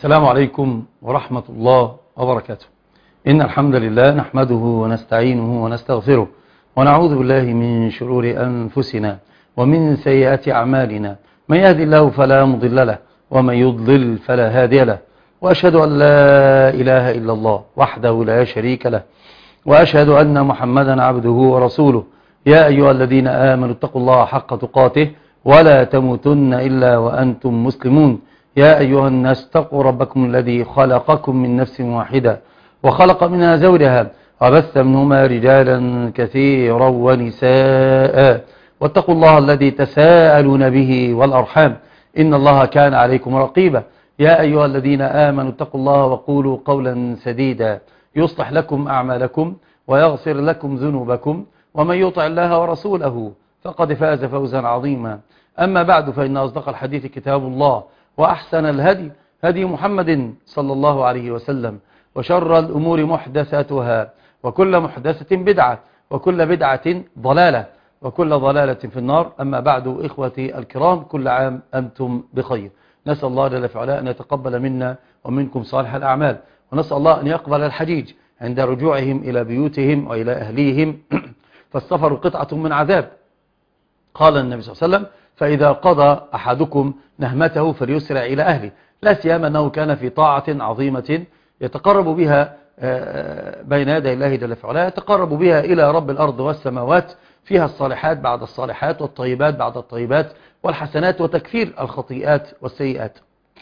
السلام عليكم ورحمة الله وبركاته. إن الحمد لله نحمده ونستعينه ونستغفره ونعوذ بالله من شرور أنفسنا ومن سيئات أعمالنا، من يهدي الله فلا مضل له ومن يضلل فلا هادي له، وأشهد أن لا إله إلا الله وحده لا شريك له، وأشهد أن محمدا عبده ورسوله. يا أيها الذين آمنوا اتقوا الله حق تقاته ولا تموتن إلا وأنتم مسلمون. يا أيها الناس اتقوا ربكم الذي خلقكم من نفس واحدة وخلق منها زوجها وبث منهما رجالا كثيرا ونساء، واتقوا الله الذي تساءلون به والأرحام إن الله كان عليكم رقيبا. يا أيها الذين آمنوا اتقوا الله وقولوا قولا سديدا يصلح لكم أعمالكم ويغفر لكم ذنوبكم، ومن يطع الله ورسوله فقد فاز فوزا عظيما. أما بعد، فإن أصدق الحديث كتاب الله، وأحسن الهدي هدي محمد صلى الله عليه وسلم، وشر الأمور محدثاتها، وكل محدثة بدعة، وكل بدعة ضلالة، وكل ضلالة في النار. أما بعد، إخوتي الكرام، كل عام أنتم بخير. نسأل الله جل وعلا أن يتقبل منا ومنكم صالح الأعمال، ونسأل الله أن يقبل الحجيج عند رجوعهم إلى بيوتهم وإلى أهليهم فالسفر قطعة من عذاب. قال النبي صلى الله عليه وسلم: فإذا قضى أحدكم نهمته فليسرع إلى أهله، لا سيما أنه كان في طاعة عظيمة يتقرب بها بين يدي الله جل وعلا، يتقرب بها إلى رب الأرض والسماوات، فيها الصالحات بعد الصالحات، والطيبات بعد الطيبات، والحسنات، وتكفير الخطيئات والسيئات.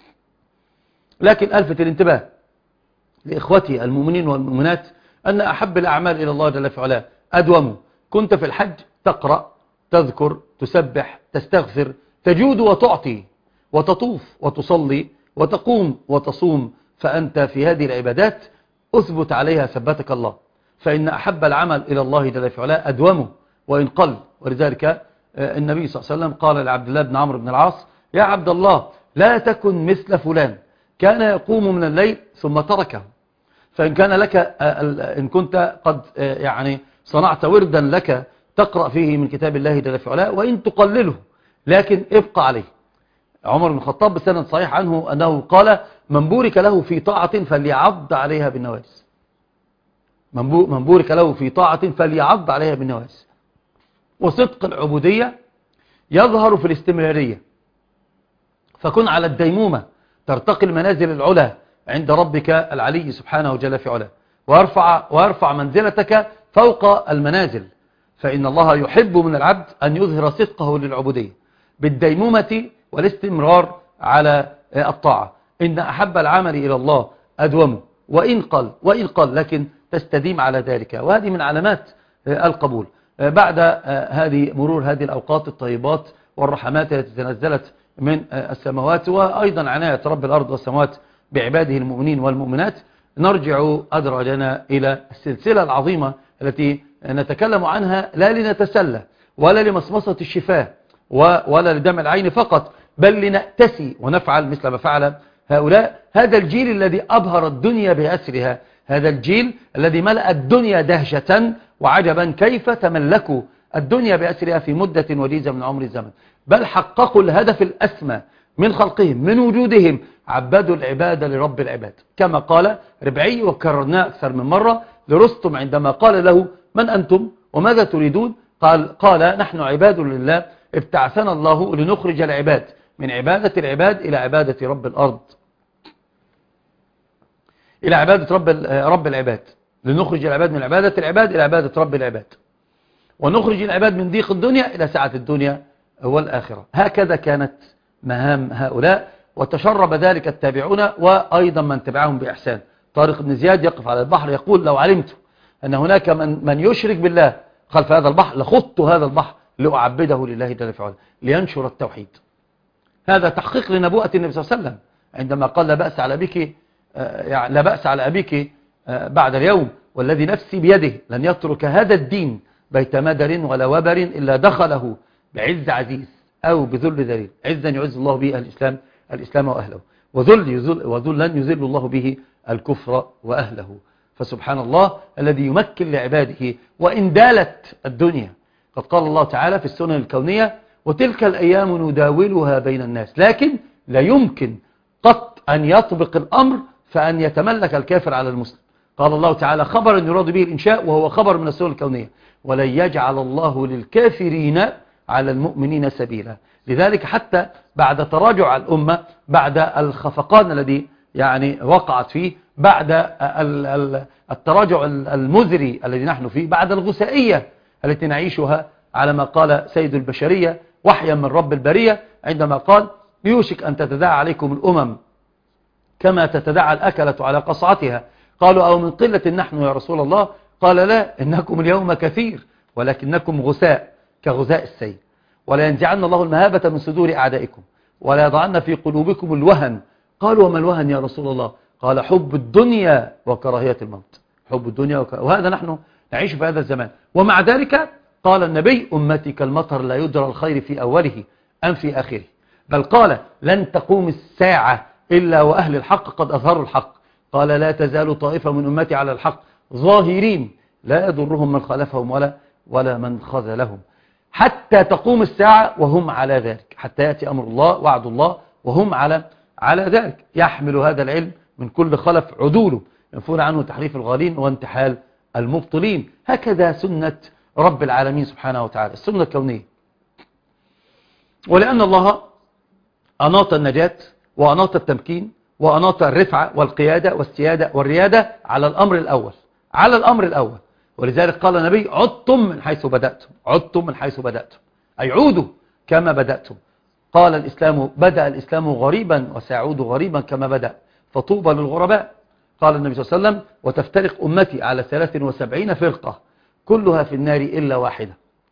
لكن ألفت الانتباه لإخوتي المؤمنين والمؤمنات أن أحب الأعمال إلى الله جل وعلا أدوم. كنت في الحج تقرأ، تذكر، تسبح، تستغفر، تجود وتعطي، وتطوف وتصلي، وتقوم وتصوم، فأنت في هذه العبادات أثبت عليها ثبتك الله، فإن أحب العمل إلى الله جل وعلا أدومه وإن قل. ولذلك النبي صلى الله عليه وسلم قال لعبد الله بن عمرو بن العاص: يا عبد الله، لا تكن مثل فلان كان يقوم من الليل ثم تركه، فإن كان لك إن كنت قد يعني صنعت وردا لك تقرأ فيه من كتاب الله جل وعلا، وإن تقلله لكن ابقى عليه. عمر بن الخطاب بسند صحيح عنه أنه قال: من بورك له في طاعة فليعض عليها بالنواجذ. من بورك له في طاعة فليعض عليها بالنواجذ. وصدق العبودية يظهر في الاستمرارية، فكن على الديمومة ترتقي المنازل العلى عند ربك العلي سبحانه جل في علاه، ويرفع منزلتك فوق المنازل، فإن الله يحب من العبد أن يظهر صدقه للعبودية بالديمومة والاستمرار على الطاعة. إن أحب العمل إلى الله أدومه وإن قل لكن تستديم على ذلك، وهذه من علامات القبول. بعد مرور هذه الأوقات الطيبات والرحمات التي تنزلت من السماوات، وأيضا عناية رب الأرض والسماوات بعباده المؤمنين والمؤمنات، نرجع أدراجنا إلى السلسلة العظيمة التي نتكلم عنها لا لنتسلى ولا لمصمصة الشفاه ولا لدمع العين فقط، بل لنأتسي ونفعل مثل ما فعل هؤلاء، هذا الجيل الذي أبهر الدنيا بأسرها، هذا الجيل الذي ملأ الدنيا دهشة وعجبا كيف تملكوا الدنيا بأسرها في مدة وجيزة من عمر الزمن، بل حققوا الهدف الأسمى من خلقهم، من وجودهم، عبدوا العبادة لرب العباد، كما قال ربعي وكررناه أكثر من مرة لرستم عندما قال له: من أنتم وماذا تريدون؟ قال: نحن عباد لله، ابتعثنا الله لنخرج العباد من عبادة العباد إلى عبادة رب الأرض، إلى عبادة رب العباد، لنخرج العباد من عبادة العباد إلى عبادة رب العباد، ونخرج العباد من ضيق الدنيا إلى سعة الدنيا والآخرة. هكذا كانت مهام هؤلاء، وتشرب ذلك التابعون وأيضا من تبعهم بإحسان. طارق بن زياد يقف على البحر يقول: لو علمت أن هناك من يشرك بالله خلف هذا البحر لخضت هذا البحر لأعبده لله جل وعلا لينشر التوحيد. هذا تحقيق لنبوءة النبي صلى الله عليه وسلم عندما قال: لا بأس على أبيك، لا بأس على أبيك بعد اليوم والذي نفسي بيده لن يترك هذا الدين بيت مدر ولا وبر إلا دخله بعز عزيز أو بذل ذليل. عزا يعز الله به الإسلام وأهله، وذلا يذل الله به الكفر وأهله. فسبحان الله الذي يمكن لعباده وإن دالت الدنيا. قد قال الله تعالى في السنن الكونية: وتلك الأيام نداولها بين الناس، لكن لا يمكن قط أن يطبق الأمر فأن يتملك الكافر على المسلم. قال الله تعالى خبرا يراد به الإنشاء وهو خبر من السنن الكونية: ولن يجعل الله للكافرين على المؤمنين سبيلا. لذلك حتى بعد تراجع الأمة، بعد الخفقان الذي يعني وقعت فيه، بعد التراجع المزري الذي نحن فيه، بعد الغثائية التي نعيشها، على ما قال سيد البشرية وحيا من رب البرية عندما قال: يوشك أن تتداعى عليكم الأمم كما تتداعى الأكلة على قصعتها. قالوا: أو من قلة نحن يا رسول الله؟ قال: لا، إنكم اليوم كثير ولكنكم غثاء كغثاء السيل. ولا ينزعن الله المهابة من صدور أعدائكم ولا يضعن في قلوبكم الوهن. قالوا: وما الوهن يا رسول الله؟ قال: حب الدنيا وكراهية الموت. حب الدنيا وهذا نحن نعيش في هذا الزمان. ومع ذلك قال النبي: أمتي كالمطر لا يدرى الخير في أوله أم في آخره. بل قال: لن تقوم الساعة إلا وأهل الحق قد أظهروا الحق. قال: لا تزال طائفة من أمتي على الحق ظاهرين لا يضرهم من خالفهم ولا من خذلهم، حتى تقوم الساعة وهم على ذلك، حتى يأتي أمر الله وعد الله وهم على ذلك. يحمل هذا العلم من كل خلف عدوله، ينفون عنه تحريف الغالين وانتحال المبطلين. هكذا سنة رب العالمين سبحانه وتعالى، السنة الكونية. ولأن الله أناط النجاة وأناط التمكين وأناط الرفعة والقيادة والسيادة والريادة على الأمر الأول. ولذلك قال النبي: عدتم من حيث بدأتم. عدتم من حيث بدأتم، أي عودوا كما بدأتم. قال الإسلام: بدأ الإسلام غريبا وسيعود غريبا كما بدأ، فطوبى للغرباء. قال النبي صلى الله عليه وسلم: وتفترق أمتي على 73 فرقة كلها في النار إلا واحدة.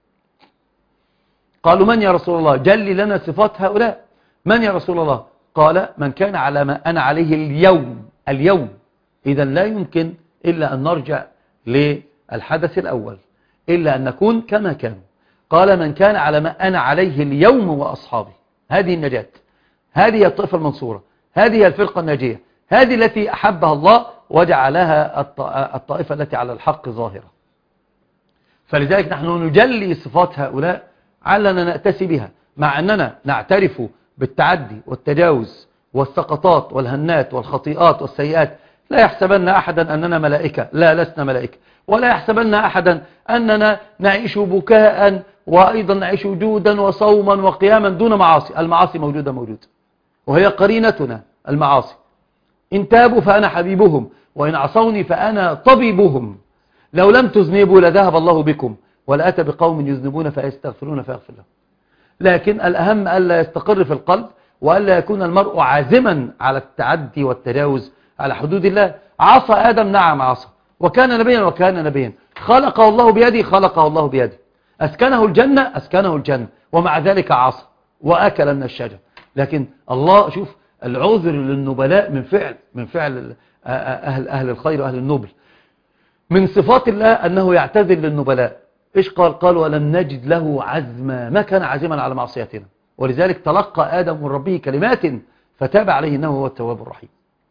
قالوا: من يا رسول الله؟ جل لنا صفات هؤلاء. من يا رسول الله؟ قال: من كان على ما أنا عليه اليوم. إذا لا يمكن إلا أن نرجع للحدث الأول، إلا أن نكون كما كانوا. قال: من كان على ما أنا عليه اليوم وأصحابي. هذه النجاة، هذه الطائفة المنصورة، هذه الفرقة الناجية، هذه التي أحبها الله وجعلها الطائفة التي على الحق ظاهرة. فلذلك نحن نجلي صفات هؤلاء علنا نأتسي بها، مع أننا نعترف بالتعدي والتجاوز والسقطات والهنات والخطيئات والسيئات. لا يحسبن أحدا أننا ملائكة، لا، لسنا ملائكة. ولا يحسبن أحدا أننا نعيش بكاء وأيضا نعيش جودا وصوما وقياما دون معاصي. المعاصي موجودة، وهي قرينتنا المعاصي. إن تابوا فأنا حبيبهم وإن عصوني فأنا طبيبهم. لو لم تذنبوا لذهب الله بكم ولأتى بقوم يذنبون فيستغفرون فيغفر لهم. لكن الأهم ألا يستقر في القلب، وألا يكون المرء عازما على التعدي والتجاوز على حدود الله. عصى آدم، نعم عصى، وكان نبيا، خلقه الله بيده، أسكنه الجنة، ومع ذلك عصى وأكل من الشجر. لكن الله، شوف العذر للنبلاء من فعل أهل الخير وأهل النبل. من صفات الله أنه يعتذر للنبلاء. إيش قال: ولم نجد له عزما، ما كان عزما على معصيتنا. ولذلك تلقى آدم من ربه كلمات فتاب عليه إنه هو التواب الرحيم.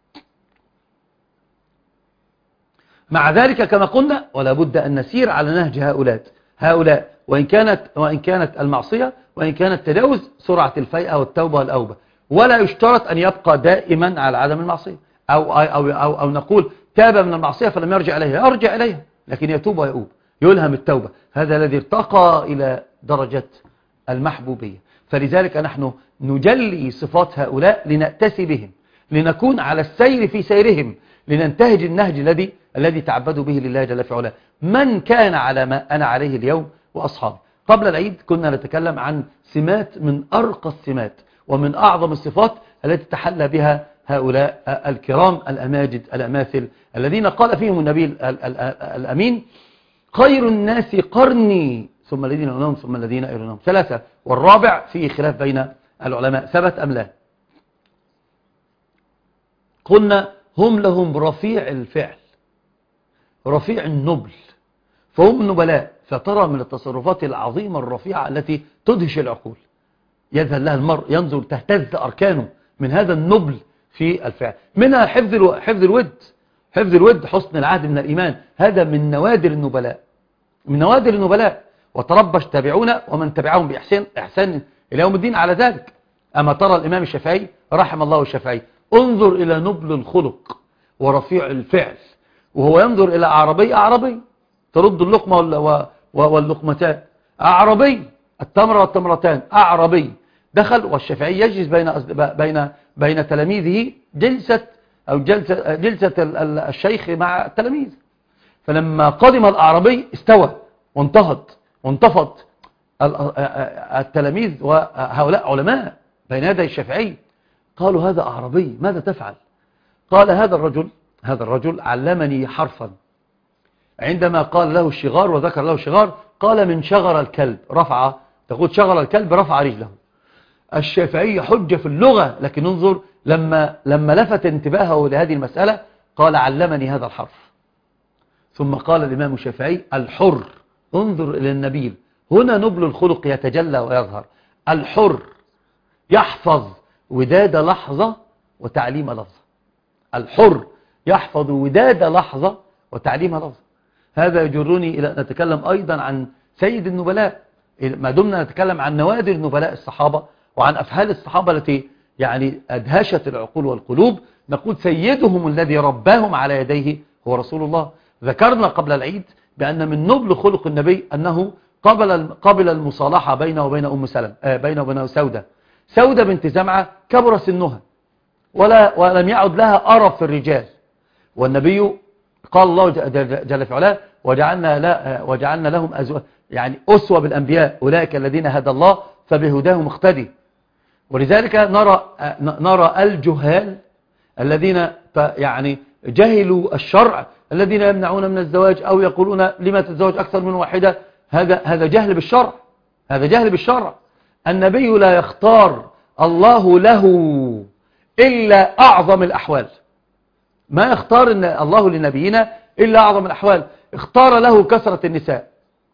مع ذلك كما قلنا، ولا بد أن نسير على نهج هؤلاء وإن كانت المعصية وإن كانت التجاوز سرعة الفيئة والتوبة والأوبة. ولا يشترط أن يبقى دائما على عدم المعصية، أو نقول تاب من المعصية فلم يرجع إليها، لكن يتوب ويؤوب، يلهم التوبة. هذا الذي ارتقى إلى درجة المحبوبية. فلذلك نحن نجلي صفات هؤلاء لنأتسي بهم، لنكون على السير في سيرهم، لننتهج النهج الذي تعبدوا به لله جل في علاه. من كان على ما أنا عليه اليوم وأصحابي. قبل العيد كنا نتكلم عن سمات من أرقى السمات ومن أعظم الصفات التي تحلى بها هؤلاء الكرام الأماجد الأماثل الذين قال فيهم النبي الأمين: خير الناس قرني ثم الذين يلونهم ثم الذين يلونهم. 3. والرابع فيه خلاف بين العلماء، ثبت أم لا. قلنا: هم لهم رفيع الفعل، رفيع النبل، فهم نبلاء. فترى من التصرفات العظيمة الرفيعة التي تدهش العقول، يذهل لها المرء، ينظر تهتز أركانه من هذا النبل في الفعل. منها حفظ الود، حسن العهد من الإيمان. هذا من نوادر النبلاء. وتربش تابعونا ومن تبعهم بإحسان إلى يوم الدين على ذلك. أما ترى الإمام الشافعي رحم الله الشافعي انظر إلى نبل الخلق ورفيع الفعل، وهو ينظر إلى أعربي ترد اللقمة واللقمتان، أعربي التمر والتمرتان، أعربي دخل، والشافعي يجلس بين تلاميذه جلسة الشيخ مع التلاميذ. فلما قدم الأعربي استوى وانتفض التلاميذ، وهؤلاء علماء بين يدي الشافعي، قالوا هذا أعربي ماذا تفعل؟ قال هذا الرجل علمني حرفا. عندما قال له الشغار وذكر له الشغار، قال من شغر الكلب رفع، تقول شغر الكلب رفع رجله. الشافعي حجة في اللغة، لكن انظر لما لفت انتباهه لهذه المسألة قال علمني هذا الحرف. ثم قال الإمام الشافعي الحر، انظر إلى النبيل، هنا نبل الخلق يتجلى ويظهر. الحر يحفظ وداد لحظة وتعليم لفظة، الحر يحفظ وداد لحظة وتعليم لفظة. هذا يجرني إلى أن نتكلم أيضا عن سيد النبلاء، ما دمنا نتكلم عن نوادر نبلاء الصحابة وعن أفعال الصحابة التي يعني أدهشت العقول والقلوب، نقول سيدهم الذي رباهم على يديه هو رسول الله. ذكرنا قبل العيد بأن من نبل خلق النبي أنه قبل المصالحة بينه وبين أم سلمة، بينه وبين سودة بنت زمعة كبر سنها ولم يعد لها أرب في الرجال، والنبي قال الله جل في علاه وجعلنا لهم أزواج، يعني أسوة بالأنبياء، أولئك الذين هدى الله فبهداهم اقتدي. ولذلك نرى الجهال الذين يعني جهلوا الشرع، الذين يمنعون من الزواج أو يقولون لما تتزوج أكثر من واحدة، هذا جهل بالشرع، هذا جهل بالشرع. النبي لا يختار الله له إلا أعظم الأحوال، ما يختار إن الله لنبينا إلا أعظم الأحوال. اختار له كثرة النساء،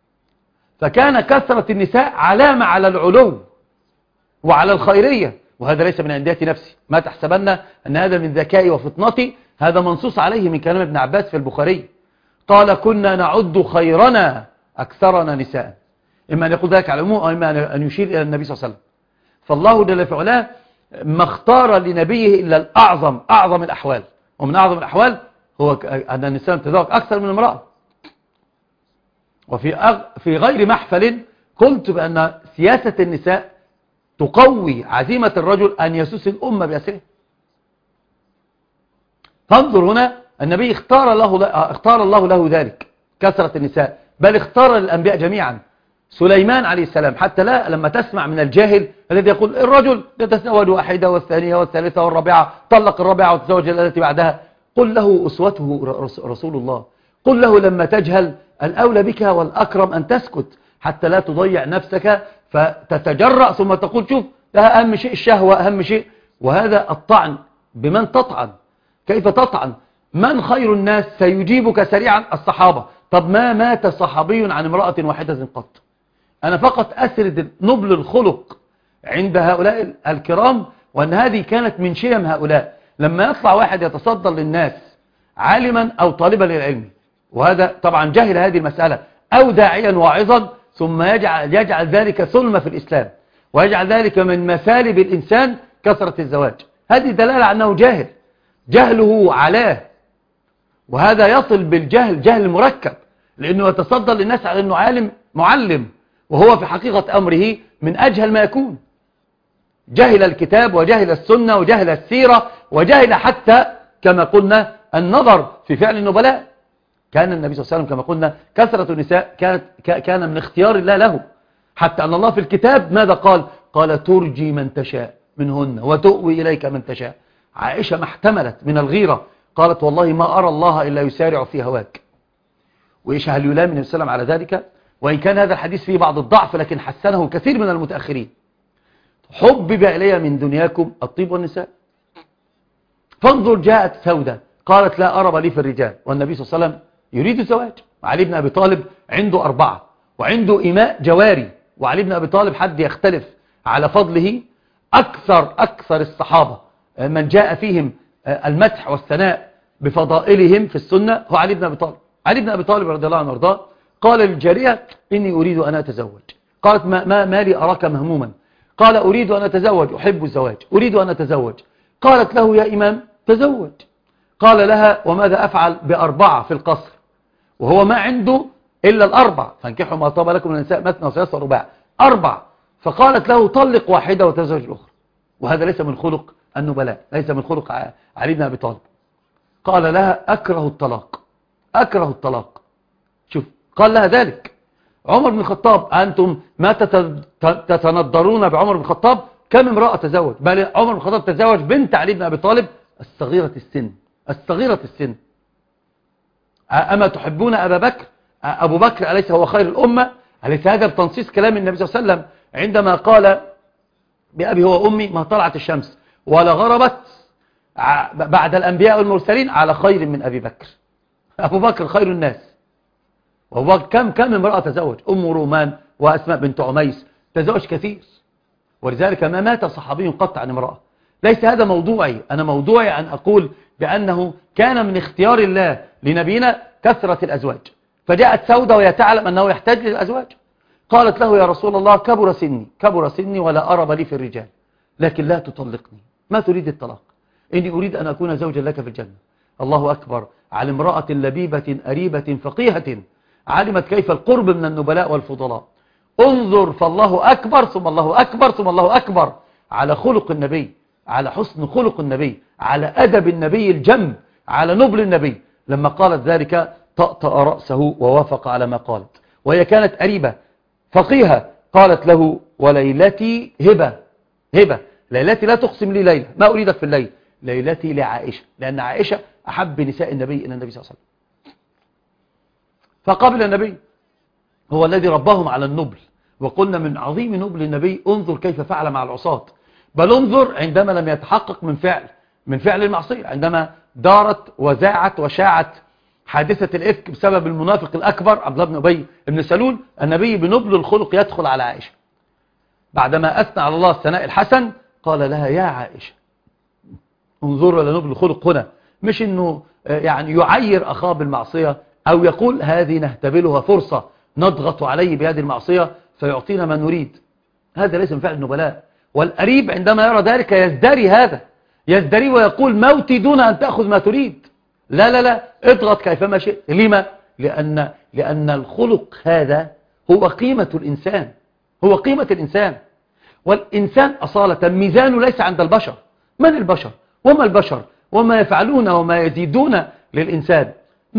فكان كثرة النساء علامة على العلو وعلى الخيرية، وهذا ليس من عندية نفسي، ما تحسبن أن هذا من ذكائي وفطنتي، هذا منصوص عليه من كلام ابن عباس في البخاري، قال كنا نعد خيرنا أكثرنا نساء، إما أن يقول ذلك على العموم أو إما أن يشير إلى النبي صلى الله عليه وسلم. فالله جل في علاه ما اختار لنبيه إلا أعظم الأحوال، ومن أعظم الأحوال هو أن النساء تتزوج أكثر من امرأة. وفي غير محفل قلت بأن سياسة النساء تقوي عزيمة الرجل أن يسوس الأمة بأسره. فانظر هنا النبي اختار الله له ذلك كثرة النساء، بل اختار للأنبياء جميعا. سليمان عليه السلام، حتى لا لما تسمع من الجاهل الذي يقول الرجل يتزوج واحدة والثانية والثالثة والرابعة، طلق الرابعة وتزوج التي بعدها، قل له أسوته رسول الله، قل له لما تجهل الأولى بك والأكرم أن تسكت حتى لا تضيع نفسك فتتجرأ ثم تقول شوف ده أهم شيء الشهوة أهم شيء. وهذا الطعن بمن تطعن، كيف تطعن؟ من خير الناس سيجيبك سريعا الصحابة. طب ما مات صحابي عن امرأة واحدة قط. أنا فقط أسرد نبل الخلق عند هؤلاء الكرام، وأن هذه كانت من شيم هؤلاء. لما يطلع واحد يتصدر للناس عالما أو طالبا للعلم، وهذا طبعا جهل هذه المسألة، أو داعيا واعظا، ثم يجعل ذلك ثلمة في الإسلام، ويجعل ذلك من مثالب الإنسان كثرة الزواج، هذه دلالة على أنه جاهل، جهله علاه. وهذا يصل بالجهل جهل مركب، لأنه يتصدر للناس على أنه عالم معلم، وهو في حقيقة أمره من أجهل ما يكون. جهل الكتاب وجهل السنة وجهل السيرة وجهل حتى كما قلنا النظر في فعل النبلاء. كان النبي صلى الله عليه وسلم كما قلنا كثرة النساء كان من اختيار الله له، حتى أن الله في الكتاب ماذا قال؟ قال ترجي من تشاء منهن وتؤوي إليك من تشاء. عائشة ما احتملت من الغيرة، قالت والله ما أرى الله إلا يسارع في هواك. وإيش هل يلام النبي صلى الله عليه وسلم على ذلك؟ وإن كان هذا الحديث فيه بعض الضعف لكن حسنه كثير من المتأخرين. حبب إلي من دنياكم الطيب والنساء. فانظر جاءت سودة قالت لا أرب لي في الرجال، والنبي صلى الله عليه وسلم يريد الزواج. علي بن أبي طالب عنده 4 وعنده إماء جواري، وعلي بن أبي طالب حد يختلف على فضله. أكثر الصحابة من جاء فيهم المدح والثناء بفضائلهم في السنة هو علي بن أبي طالب. علي بن أبي طالب رضي الله عنه وارضاه قال للجارية إني أريد أن أتزوج. قالت ما لي أراك مهموما؟ قال أريد أن أتزوج، أحب الزواج، أريد أن أتزوج. قالت له يا إمام تزوج. قال لها وماذا أفعل ب4 في القصر وهو ما عنده إلا 4، فانكحوا ما طاب لكم من النساء مثنى وثلاث ورباع 4. فقالت له طلق واحدة وتزوج الأخرى. وهذا ليس من خلق النبلاء، ليس من خلق علي بن أبي طالب. قال لها أكره الطلاق، أكره الطلاق. شوف قال لها ذلك. عمر بن الخطاب أنتم ما تتندرون بعمر بن الخطاب؟ كم امرأة تزوج؟ بل عمر بن الخطاب تزوج بنت علي بن أبي طالب الصغيرة السن، الصغيرة السن. أما تحبون أبا بكر؟ أبو بكر أليس هو خير الأمة؟ أليس هذا بتنصيص كلام النبي صلى الله عليه وسلم عندما قال بأبي هو أمي ما طلعت الشمس ولا غربت بعد الأنبياء والمرسلين على خير من أبي بكر. أبو بكر خير الناس. وأبو بكر كم امرأة تزوج؟ أم رومان وأسماء بنت عميس، تزوج كثير. ولذلك ما مات صحابي قط عن امرأة. ليس هذا موضوعي، أنا موضوعي أن أقول بأنه كان من اختيار الله لنبينا كثرة الأزواج. فجاءت سودة وهي تعلم أنه يحتاج للأزواج، قالت له يا رسول الله كبر سني ولا أرب لي في الرجال، لكن لا تطلقني. ما تريد الطلاق؟ إني أريد أن أكون زوجا لك في الجنة. الله أكبر على امرأة لبيبة أريبة فقيهة علمت كيف القرب من النبلاء والفضلاء. انظر، فالله أكبر ثم الله أكبر ثم الله أكبر على خلق النبي، على حسن خلق النبي، على أدب النبي الجم، على نبل النبي. لما قالت ذلك طأطأ رأسه ووافق على ما قالت، وهي كانت أريبة فقيهة. قالت له وليلتي هبة، ليلتي لا تقسم لي ليلة، ما أريدك في الليل، ليلتي لعائشة، لأن عائشة أحب نساء النبي إلى النبي صلى الله عليه وسلم. فقبل النبي، هو الذي رباهم على النبل. وقلنا من عظيم نبل النبي انظر كيف فعل مع العصاة، بل انظر عندما لم يتحقق من فعل المعصية، عندما دارت وزاعت وشاعت حادثة الإفك بسبب المنافق الأكبر عبد الله بن أبي بن سلول. النبي بنبل الخلق يدخل على عائشة بعدما أثنى على الله الثناء الحسن، قال لها يا عائشة. انظروا إلى نبل الخلق هنا، مش إنه يعني يعير أخاه بالمعصية أو يقول هذه نهتبلها فرصة نضغط عليه بهذه المعصية فيعطينا ما نريد. هذا ليس من فعل النبلاء. والقريب عندما يرى ذلك يزدري، هذا يزدري ويقول موتي دون أن تأخذ ما تريد. لا لا لا، اضغط كيفما شئت. لما؟ لأن الخلق هذا هو قيمة الإنسان، هو قيمة الإنسان. والإنسان أصالة ميزانه ليس عند البشر. من البشر؟ وما البشر؟ وما يفعلون وما يزيدون للإنسان،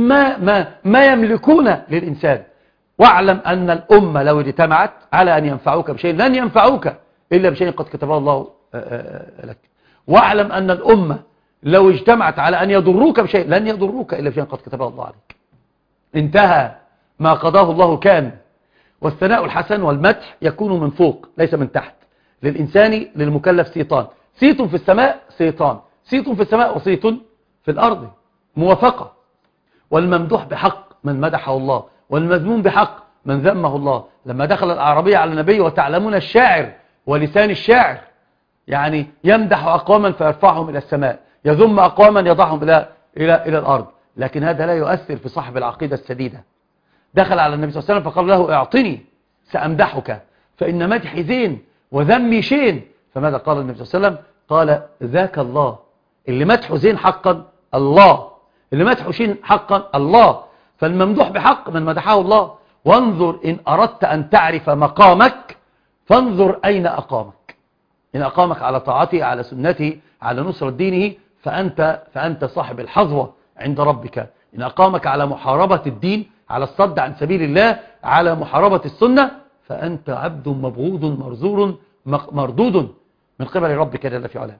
ما يملكون للإنسان. واعلم أن الأمة لو اجتمعت على أن ينفعوك بشيء لن ينفعوك إلا بشيء قد كتبه الله لك. واعلم أن الأمة لو اجتمعت على أن يضروك بشيء لن يضروك إلا بشيء قد كتبه الله عليك. انتهى، ما قضاه الله كان. والثناء الحسن والمدح يكون من فوق ليس من تحت. للإنسان للمكلف سيطان، سيط في السماء سيطان، سيط في السماء وسيط في الأرض، موافقة. والممدوح بحق من مدحه الله، والمذموم بحق من ذمه الله. لما دخل الأعرابية على النبي وتعلمون الشاعر ولسان الشاعر، يعني يمدح أقواما فيرفعهم إلى السماء، يذم أقواما يضعهم إلى الأرض. لكن هذا لا يؤثر في صاحب العقيدة السديدة. دخل على النبي صلى الله عليه وسلم فقال له اعطني سأمدحك، فإن مدحي زين وذمي شين. فماذا قال النبي صلى الله عليه وسلم؟ قال ذاك الله، اللي مدحه زين حقا الله، اللي مدحه شين حقا الله. فالممدوح بحق من مدحه الله. وانظر إن أردت أن تعرف مقامك فانظر أين أقامك. إن أقامك على طاعته، على سنته، على نصرة دينه، فأنت صاحب الحظوة عند ربك. إن أقامك على محاربة الدين، على الصد عن سبيل الله، على محاربة السنة، فأنت عبد مبغوض مرزور مردود من قبل ربك جل في علاه.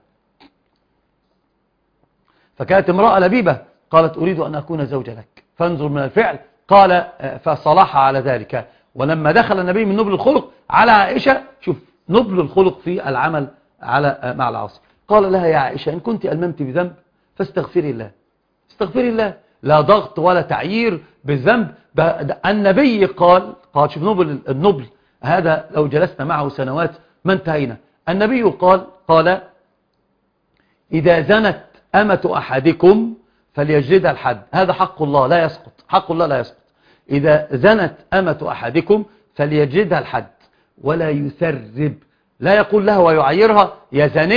فكانت امرأة لبيبة قالت أريد أن أكون زوجة لك، فانظر من الفعل. قال فصلح على ذلك. ولما دخل النبي من نبل الخلق على عائشة، شوف نبل الخلق في العمل مع العاصي. قال لها يا عائشة إن كنت ألممت بذنب فاستغفري الله، استغفري الله. لا ضغط ولا تعيير بالذنب. النبي قال شوف نبل النبل هذا لو جلسنا معه سنوات ما انتهينا. النبي قال إذا زنت أمة أحدكم فليجلدها الحد. هذا حق الله لا يسقط، حق الله لا يسقط. إذا زنت أمة أحدكم فليجلدها الحد ولا يثرب. لا يقول لها ويعيرها يا زانية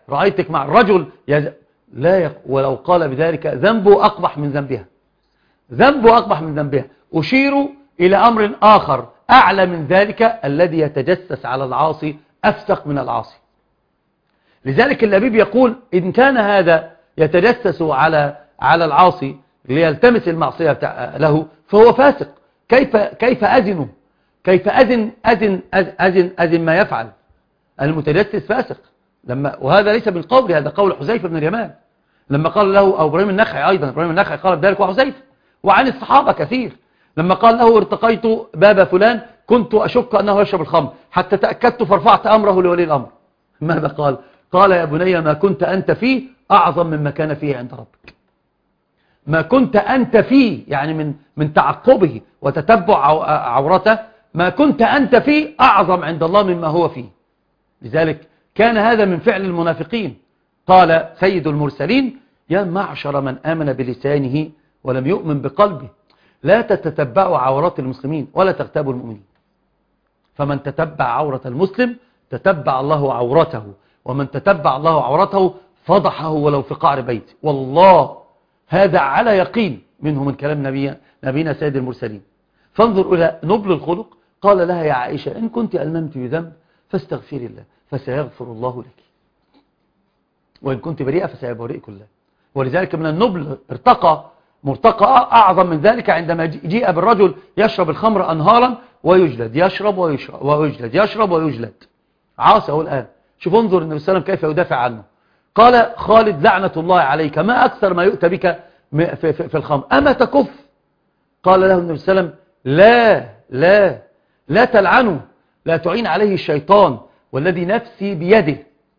رأيتك مع الرجل لا ولو قال بذلك ذنبه أقبح من ذنبها، ذنبه أقبح من ذنبها. أشير إلى أمر آخر أعلى من ذلك، الذي يتجسس على العاصي أفسق من العاصي. لذلك اللبيب يقول إن كان هذا يتجسس على العاصي ليلتمس المعصية له فهو فاسق. كيف أذنه؟ كيف أذن ما يفعل؟ المتجسس فاسق. وهذا ليس بالقول، هذا قول حذيفة بن اليمان لما قال له، أو إبراهيم النخعي أيضا، إبراهيم النخعي قال بذلك وحذيفة، وعن الصحابة كثير لما قال له ارتقيت باب فلان كنت أشك أنه يشرب الخمر حتى تأكدت فرفعت أمره لولي الأمر. ماذا قال؟ قال يا بني ما كنت أنت فيه أعظم مما كان فيه عند ربك. ما كنت أنت فيه يعني من تعقبه وتتبع عورته، ما كنت أنت فيه أعظم عند الله مما هو فيه. لذلك كان هذا من فعل المنافقين. قال سيد المرسلين يا معشر من آمن بلسانه ولم يؤمن بقلبه لا تتتبعوا عورات المسلمين ولا تغتابوا المؤمنين، فمن تتبع عورة المسلم تتبع الله عورته، ومن تتبع الله عورته فضحه ولو في قعر بيته. والله هذا على يقين منه من كلام نبينا سيد المرسلين. فانظر إلى نبل الخلق. قال لها يا عائشة إن كنت ألممت بذنب فاستغفري الله فسيغفر الله لك، وإن كنت بريئة فسيبرئك الله. ولذلك من النبل مرتقى أعظم من ذلك عندما جيء بالرجل يشرب الخمر أنهارا ويجلد، يشرب ويجلد، يشرب ويجلد، عاصه الآن. شوف انظر النبي صلى الله عليه وسلم كيف يدافع عنه. قال خالد لعنة الله عليك ما أكثر ما يؤتى بك في الخمر أما تكف؟ قال له النبي صلى الله عليه وسلم لا تلعنه، لا تعين عليه الشيطان، والذي نفسي بيده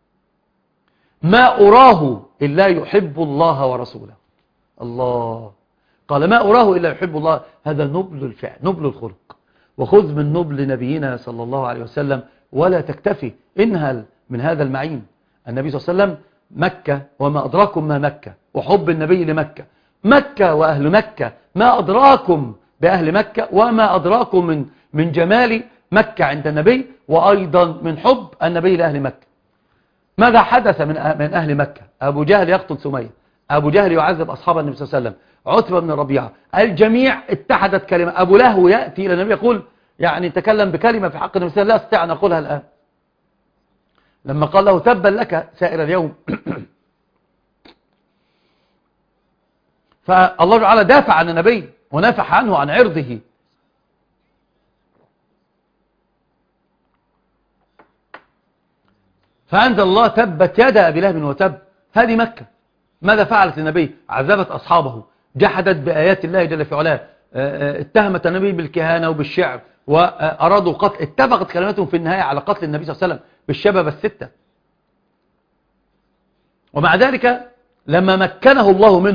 ما أراه إلا يحب الله ورسوله. الله قال ما أراه إلا يحب الله. هذا نبل الفعل، نبل الخلق. وخذ من نبل نبينا صلى الله عليه وسلم ولا تكتفي، انهل من هذا المعين. النبي صلى الله عليه وسلم مكة وما أدراكم ما مكة، وحب النبي لمكة. مكة وأهل مكة ما أدراكم بأهل مكة، وما أدراكم من جمال مكة عند النبي، وأيضا من حب النبي لأهل مكة. ماذا حدث من أهل مكة؟ أبو جهل يقتل سمية، أبو جهل يعذب أصحاب النبي صلى الله عليه وسلم، عتبة بن ربيعة، الجميع اتحدت كلمة. أبو لهو يأتي إلى النبي يقول يعني تكلم بكلمة في حق النبي صلى الله عليه وسلم لا أستطيع أن أقولها الآن. لما قال له تبا لك سائر اليوم فالله تعالى دافع عن النبي ونافح عنه عن عرضه. فأنزل الله تبت يد أبي لهب وتب. هذه مكة. ماذا فعلت النبي؟ عذبت أصحابه، جحدت بآيات الله جل في علاه، اتهمت النبي بالكهانة وبالشعر، وأرادوا قتل. اتفقت كلمتهم في النهاية على قتل النبي صلى الله عليه وسلم بالشباب الستة. ومع ذلك لما مكنه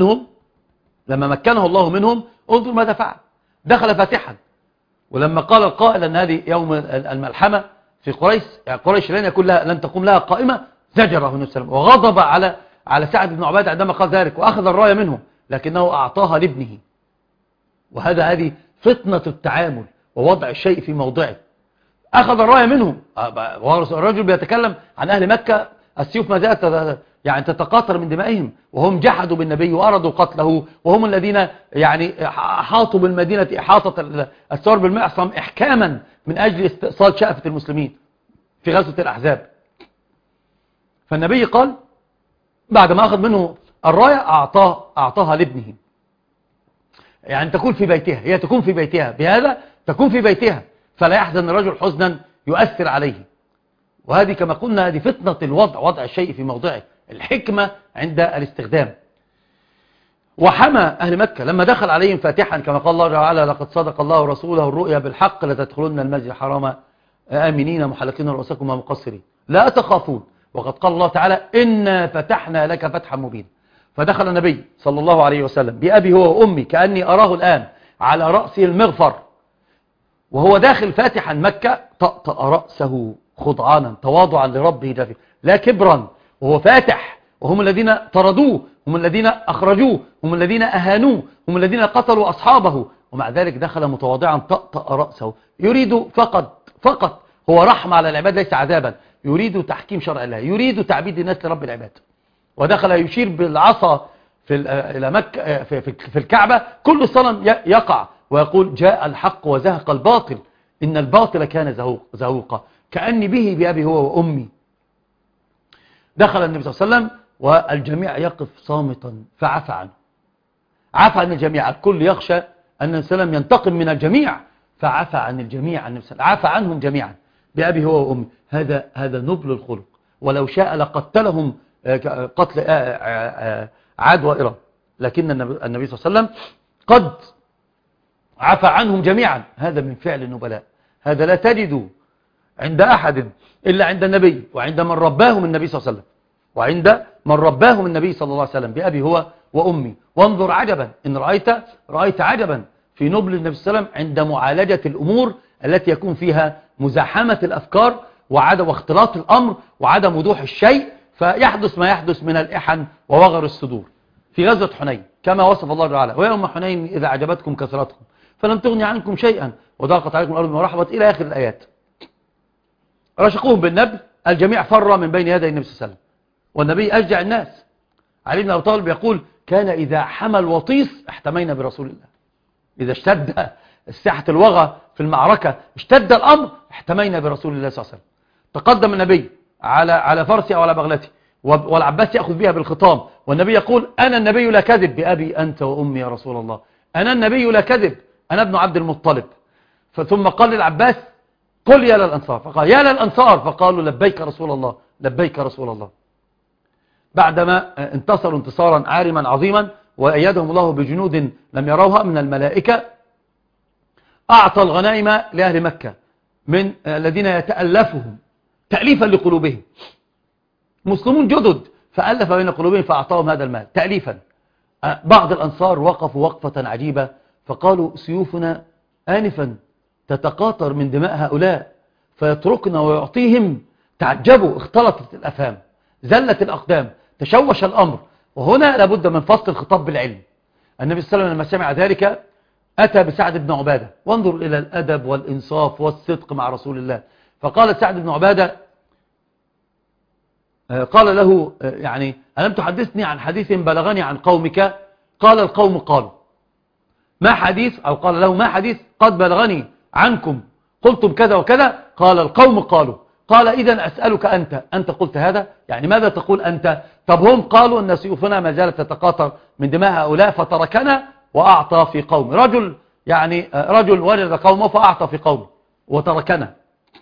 الله منهم انظر ماذا فعل. دخل فاتحا، ولما قال القائل أن هذه يوم الملحمة في قريش لن تقوم لها قائمة، زجره النبي صلى الله عليه وسلم وغضب على سعد بن عبادة عندما قال ذلك، وأخذ الراية منه لكنه أعطاها لابنه. هذه فطنة التعامل ووضع الشيء في موضعه. أخذ الراية منه، والرجل بيتكلم عن أهل مكة السيوف ما زالت يعني تتقاطر من دمائهم، وهم جحدوا بالنبي وأرادوا قتله، وهم الذين يعني أحاطوا بالمدينة إحاطة الثور بالمعصم إحكاما من أجل استئصال شأفة المسلمين في غزوة الأحزاب. فالنبي قال بعد ما أخذ منه الراية أعطاها لابنه، يعني تكون في بيتها، هي تكون في بيتها، بهذا تكون في بيتها فلا يحزن الرجل حزنا يؤثر عليه. وهذه كما قلنا هذه فطنة الوضع، وضع الشيء في موضعه، الحكمة عند الاستخدام. وحمى أهل مكة لما دخل عليهم فاتحا كما قال الله تعالى لقد صدق الله ورسوله الرؤيا بالحق لتدخلن المسجد الحرام آمنين محلقين رؤوسكم ومقصرين لا تخافون، وقد قال الله تعالى إنا فتحنا لك فتحا مبينا. فدخل النبي صلى الله عليه وسلم بأبي هو وأمي كأني أراه الآن على رأسه المغفر، وهو داخل فاتحا مكة طأطأ رأسه خضعانا تواضعا لربه جل لا كبرا، وهو فاتح، وهم الذين طردوه، هم الذين أخرجوه، هم الذين أهانوه، هم الذين قتلوا أصحابه، ومع ذلك دخل متواضعا طأطأ رأسه يريد فقط هو رحمة على العباد ليس عذابا، يريد تحكيم شرع الله، يريد تعبيد الناس لرب العباد. ودخل يشير بالعصا إلى مكة في الكعبة، كل صنم يقع ويقول جاء الحق وزهق الباطل إن الباطل كان زهوقا، كأني به بأبي هو وأمي. دخل النبي صلى الله عليه وسلم والجميع يقف صامتا فعفى عنه، عفى عن الجميع. الكل يخشى أن النبي صلى الله عليه وسلم ينتقم من الجميع، فعفى عن الجميع، عفى عنهم جميعا بأبي هو وأمي. هذا نبل الخلق، ولو شاء لقتلهم قتل عاد وإرم، لكن النبي صلى الله عليه وسلم قد عفى عنهم جميعا. هذا من فعل النبلاء، هذا لا تجد عند أحد إلا عند النبي، وعند من رباهم النبي صلى الله عليه وسلم، وعند من رباهم النبي صلى الله عليه وسلم بأبي هو وأمي. وانظر عجبا إن رأيت عجبا في نبل النبي صلى الله عليه وسلم عند معالجة الأمور التي يكون فيها مزاحمة الأفكار وعدم واختلاط الأمر وعدم وضوح الشيء، فيحدث ما يحدث من الإحن ووغر الصدور. في غزوة حنين كما وصف الله تعالى: ويوم حنين إذا عجبتكم كثرتكم فلم تغني عنكم شيئا وضاقت عليكم الأرض بما رحبت إلى آخر الآيات. رشقوهم بالنبل، الجميع فر من بين يدي النبي صلى الله عليه وسلم، والنبي أشجع الناس. علي بن أبي طالب يقول: كان إذا حمى الوطيس احتمينا برسول الله. إذا اشتد ساحة الوغى في المعركة، اشتد الأمر، احتمينا برسول الله صلى الله عليه وسلم. تقدم النبي على فرسه أو على بغلته، والعباس يأخذ بها بالخطام، والنبي يقول: أنا النبي لا كذب، بأبي أنت وأمي يا رسول الله، أنا النبي لا كذب، أنا ابن عبد المطلب. ثم قال للعباس: قل يا للأنصار، فقال: يا للأنصار، فقالوا: لبيك رسول الله، لبيك رسول الله. بعدما انتصروا انتصارا عارما عظيما وأيدهم الله بجنود لم يروها من الملائكة، أعطى الغنائم لأهل مكة من الذين يتألفهم تأليفا لقلوبهم، مسلمون جدد، فألف بين قلوبهم فأعطاهم هذا المال تأليفا. بعض الأنصار وقفوا وقفة عجيبة فقالوا: سيوفنا آنفا تتقاطر من دماء هؤلاء فيتركنا ويعطيهم. تعجبوا، اختلطت الأفهام، زلت الأقدام، تشوش الأمر. وهنا لابد من فصل الخطاب بالعلم. النبي صلى الله عليه وسلم لما سمع ذلك أتى بسعد بن عبادة، وانظر إلى الأدب والإنصاف والصدق مع رسول الله. فقال سعد بن عبادة، قال له: يعني ألم تحدثني عن حديث بلغني عن قومك؟ قال: القوم قالوا. ما حديث؟ أو قال له: ما حديث قد بلغني عنكم قلتم كذا وكذا؟ قال: القوم قالوا. قال: إذن أسألك أنت قلت هذا؟ يعني ماذا تقول أنت؟ طب هم قالوا أن سيوفنا ما زالت تتقاطر من دماء هؤلاء فتركنا وأعطى في قوم. رجل وجد قومه فأعطى في قوم وتركنا.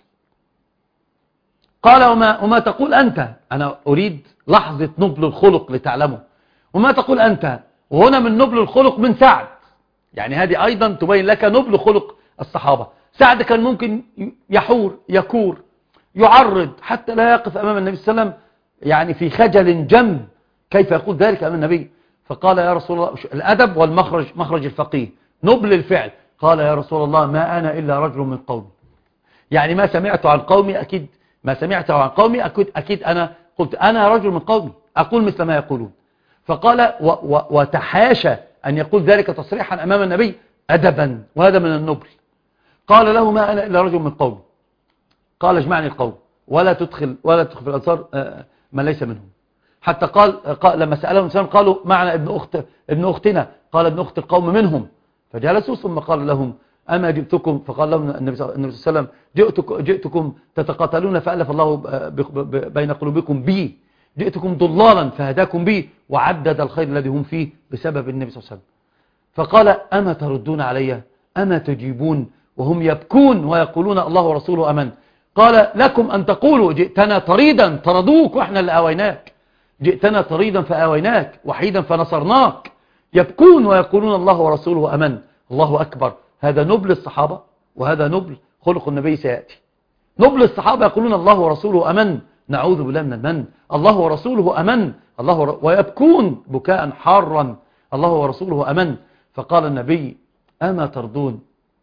قال: وما تقول أنت؟ أنا أريد لحظة نبل الخلق لتعلمه. وما تقول أنت؟ وهنا من نبل الخلق من سعد، يعني هذه أيضا تبين لك نبل خلق الصحابة. سعد كان ممكن يكور يعرض حتى لا يقف أمام النبي صلى الله عليه وسلم يعني في خجل جم، كيف يقول ذلك أمام النبي؟ فقال: يا رسول الله، الأدب والمخرج، مخرج الفقيه، نبل الفعل. قال: يا رسول الله، ما أنا إلا رجل من قومي. يعني ما سمعت عن قومي، أكيد ما سمعت عن قومي، أكيد أنا قلت أنا رجل من قومي أقول مثل ما يقولون. فقال وتحاشى أن يقول ذلك تصريحا أمام النبي أدبا، وهذا من النبل. قال له: ما أنا إلا رجل من قومي. قال: اجمعني القوم ولا تدخل في الأنصار من ليس منهم. حتى قال لما سألهم الإنسان قالوا: معنا ابن أختنا. قال: ابن أخت القوم منهم. فجلسوا ثم قال لهم: أما جئتكم، فقال لهم النبي صلى الله عليه وسلم: جئتكم تتقاتلون فألف الله بين قلوبكم بي، جئتكم ضلالا فهداكم بي، وعدد الخير الذي هم فيه بسبب النبي صلى الله عليه وسلم. فقال: أما تردون علي؟ أما تجيبون وهم يبكون ويقولون الله ورسوله أمن؟ قال: لكم أن تقولوا جئتنا طريدا طردوك وإحنا اللي آويناك، جئتنا طريدا فآويناك، وحيدا فنصرناك، يبكون ويقولون الله ورسوله أمن. الله أكبر. هذا نبل الصحابة، وهذا نبل خلق النبي سيأتي. نبل الصحابة يقولون الله ورسوله أمن، نعوذ بالله من المن، الله ورسوله أمن، ويبكون بكاء حارا، الله ورسوله أمن. فقال النبي: أما ترضون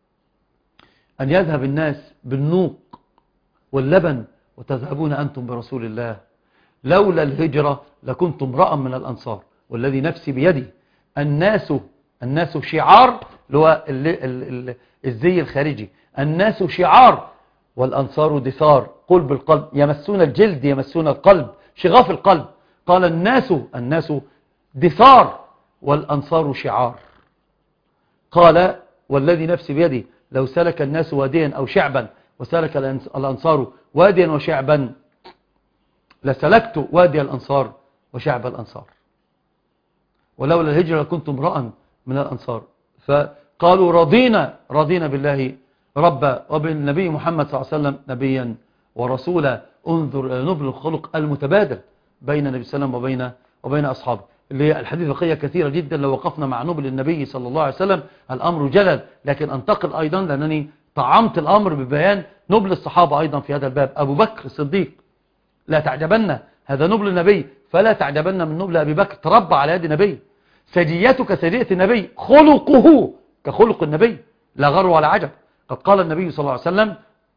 أن يذهب الناس بالنوق واللبن وتذهبون أنتم برسول الله؟ لولا الهجرة لكنت امرأ من الأنصار، والذي نفسي بيدي. الناس شعار، اللي هو الزي الخارجي، الناس شعار والأنصار دثار، قلب القلب، يمسون الجلد يمسون القلب، شغاف القلب. قال الناس دثار والأنصار شعار. قال والذي نفسي بيده لو سلك الناس واديا أو شعبا وسلك الأنصار واديا وشعبا لسلكت وادي الأنصار وشعب الأنصار، ولولا الهجرة كنت امرأ من الأنصار. فقالوا رضينا بالله ربا وبالنبي محمد صلى الله عليه وسلم نبيا ورسولا. انظر نبل الخلق المتبادل بين النبي صلى الله عليه وسلم وبين أصحابه. اللي الحديث بقية كثيرة جدا لو وقفنا مع نبل النبي صلى الله عليه وسلم الأمر جلل، لكن أنتقل أيضا لأنني طعمت الأمر ببيان نبل الصحابة أيضا في هذا الباب. أبو بكر الصديق لا تعجبن، هذا نبل النبي، فلا تعجبن من نبل أبي بكر، تربى على يد النبي، سجيتك سجية النبي، خلقه كخلق النبي، لا غر ولا عجب. قد قال النبي صلى الله عليه وسلم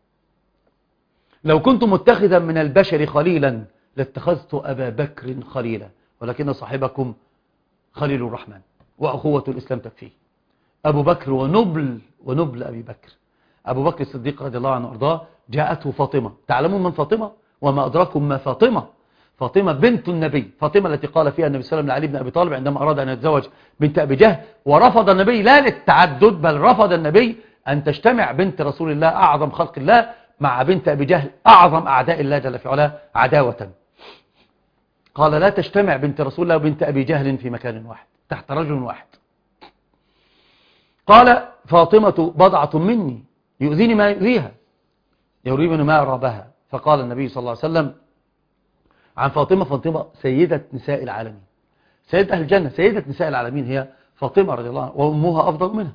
لو كنت متخذا من البشر خليلا لاتخذت أبا بكر خليلا، ولكن صاحبكم خليل الرحمن وأخوة الإسلام تكفيه. أبو بكر ونبل أبي بكر. أبو بكر الصديق رضي الله عنه وارضاه جاءته فاطمة. تعلمون من فاطمة؟ وما أدراكم ما فاطمة؟ فاطمة بنت النبي، فاطمة التي قال فيها النبي صلى الله عليه وسلم لعلي بن أبي طالب عندما أراد أن يتزوج بنت أبي جهل، ورفض النبي لا للتعدد، بل رفض النبي أن تجتمع بنت رسول الله أعظم خلق الله مع بنت أبي جهل أعظم أعداء الله جل في علاه عداوة. قال لا تجتمع بنت رسول الله وبنت أبي جهل في مكان واحد تحت رجل واحد. قال فاطمة بضعة مني يؤذيني ما يؤذيها يريبني ما يرابها. فقال النبي صلى الله عليه وسلم عن فاطمة سيدة نساء العالمين، سيدة أهل الجنة، سيدة نساء العالمين هي فاطمة رضي الله عنها، وأمها أفضل منها.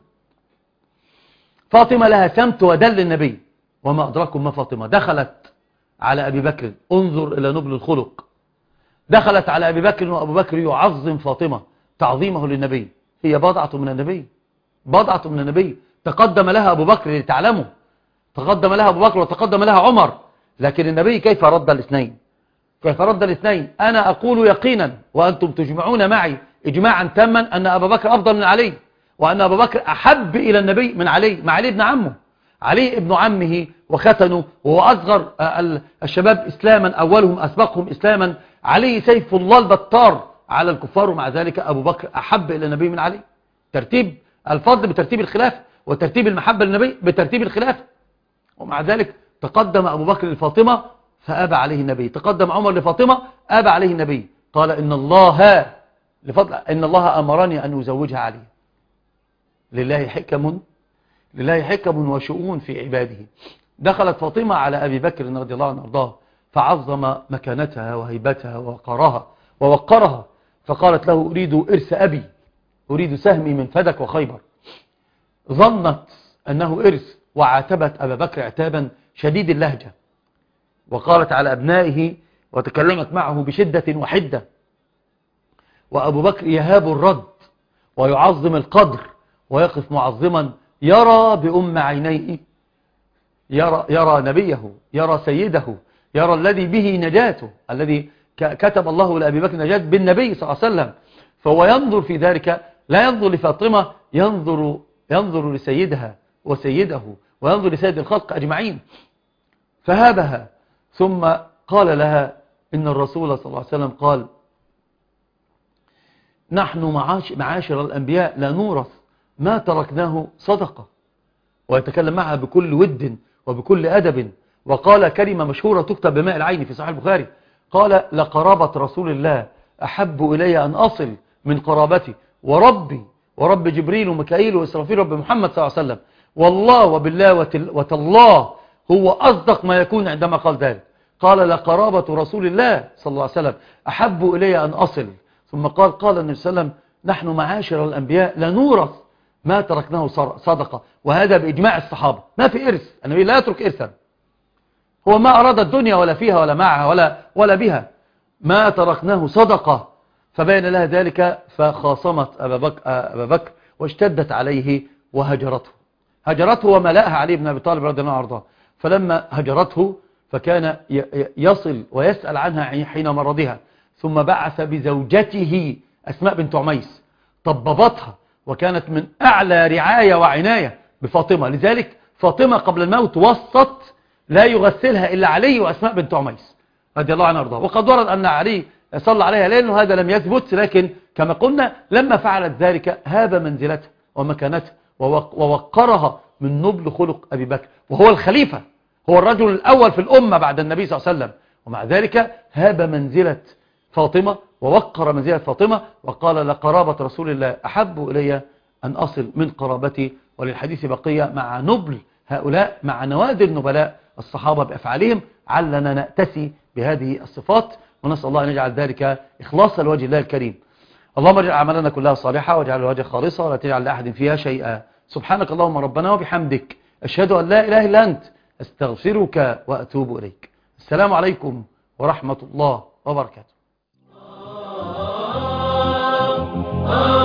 فاطمة لها سمت ودل النبي. وما أدراكم ما فاطمة؟ دخلت على أبي بكر، انظر إلى نبل الخلق، دخلت على أبي بكر وأبو بكر يعظم فاطمة تعظيمه للنبي. هي بضعة من النبي، بضعة من النبي. تقدم لها أبو بكر لتعلمه، تقدم لها أبو بكر وتقدم لها عمر، لكن النبي كيف رد الاثنين؟ كيف رد الاثنين؟ أنا أقول يقينا وأنتم تجمعون معي إجماعا تاما أن أبا بكر أفضل من علي، وأن أبا بكر أحب إلى النبي من علي، مع علي ابن عمه، علي ابن عمه وختنه، وهو أصغر الشباب إسلاما، أولهم أسبقهم إسلاما. علي سيف الله البطار على الكفار، ومع ذلك أبو بكر أحب إلى النبي من علي. ترتيب الفضل بترتيب الخلافة، وترتيب المحبة للنبي بترتيب الخلافة. ومع ذلك تقدم أبو بكر لفاطمة فأبى عليه النبي، تقدم عمر لفاطمة أبى عليه النبي. قال إن الله أمرني أن أزوجها عليه. لله حكم وشؤون في عباده. دخلت فاطمة على أبي بكر رضي الله عنه وارضاه فعظم مكانتها وهيبتها ووقرها، فقالت له أريد إرث أبي، أريد سهمي من فدك وخيبر. ظنت أنه إرث، وعاتبت أبا بكر عتابا شديد اللهجة، وقالت على أبنائه وتكلمت معه بشدة وحدة. وأبو بكر يهاب الرد ويعظم القدر ويقف معظما، يرى بأم عينيه، يرى نبيه، يرى سيده، يرى الذي به نجاته، الذي كتب الله لأبي بكر نجاة بالنبي صلى الله عليه وسلم. فهو ينظر في ذلك، لا ينظر لفاطمة، ينظر لسيدها وسيده، وينظر لسيد الخلق أجمعين. فهابها، ثم قال لها إن الرسول صلى الله عليه وسلم قال نحن معاشر الأنبياء لا نورث ما تركناه صدقة. ويتكلم معها بكل ود وبكل أدب. وقال كلمة مشهورة تكتب بماء العين في صحيح البخاري، قال لقرابة رسول الله أحب إلي أن أصل من قرابتي ورب جبريل وميكائيل وإسرافيل رب محمد صلى الله عليه وسلم، والله وبالله وتالله هو أصدق ما يكون عندما قال ذلك. قال لقرابة رسول الله صلى الله عليه وسلم أحب إلي أن أصل. ثم قال النبي صلى الله عليه وسلم نحن معاشر الأنبياء لا نورث ما تركناه صدقة. وهذا بإجماع الصحابة، ما في إرث، النبي لا يترك إرثا. هو ما أراد الدنيا ولا فيها ولا معها ولا بها، ما تركناه صدقة. فبين لها ذلك فخاصمت أبا بكر واشتدت عليه وهجرته وملأها علي بن أبي طالب رضي الله عنه وارضاه. فلما هجرته فكان يصل ويسأل عنها حين مرضها، ثم بعث بزوجته أسماء بنت عميس، طببتها، وكانت من أعلى رعاية وعناية بفاطمة. لذلك فاطمة قبل الموت وصت لا يغسلها إلا علي وأسماء بنت عميس رضي الله عنها وارضاها. وقد ورد أن علي صلى عليها لأنه هذا لم يثبت، لكن كما قلنا لما فعلت ذلك هاب منزلتها ومكانتها ووقرها من نبل خلق أبي بكر، وهو الخليفة، هو الرجل الأول في الأمة بعد النبي صلى الله عليه وسلم، ومع ذلك هاب منزلة فاطمة ووقر منزلة فاطمة وقال لقرابة رسول الله أحب إلي أن أصل من قرابتي. وللحديث بقية مع نبل هؤلاء، مع نوادر نبلاء الصحابة بأفعالهم، علنا نأتسي بهذه الصفات، ونسأل الله أن يجعل ذلك إخلاصا لوجه الله الكريم. اللهم اجعل أعمالنا كلها صالحة واجعل الوجه خالصة ولا تجعل لأحد فيها شيئا. سبحانك اللهم ربنا وبحمدك، أشهد أن لا إله إلا أنت، أستغفرك وأتوب إليك. السلام عليكم ورحمة الله وبركاته.